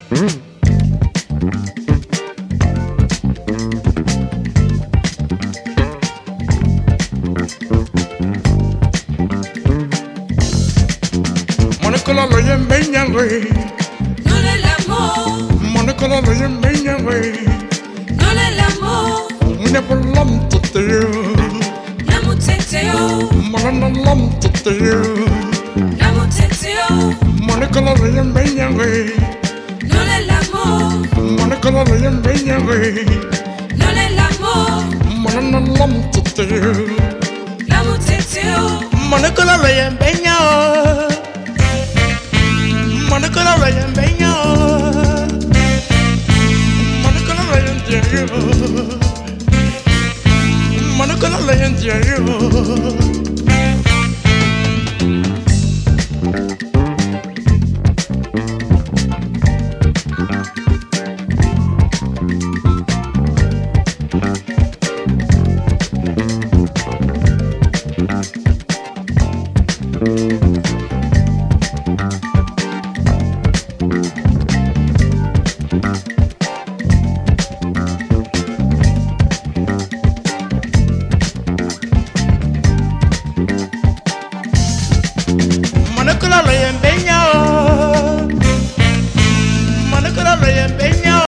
Monacola lo yemenya we. Non è l'amour. Monacola lo yemenya we. Non è l'amour. Mune polam tuteo. L'amour teteo. Monana lam tuteo. L'amour teteo. Monacola lo yemenya we. Non è l'amour. Monacola lo yemenya we. Non è l'amour. Monana lam tuteo. L'amour teteo. Monacola lo yemenya. Monacola lo yemenya.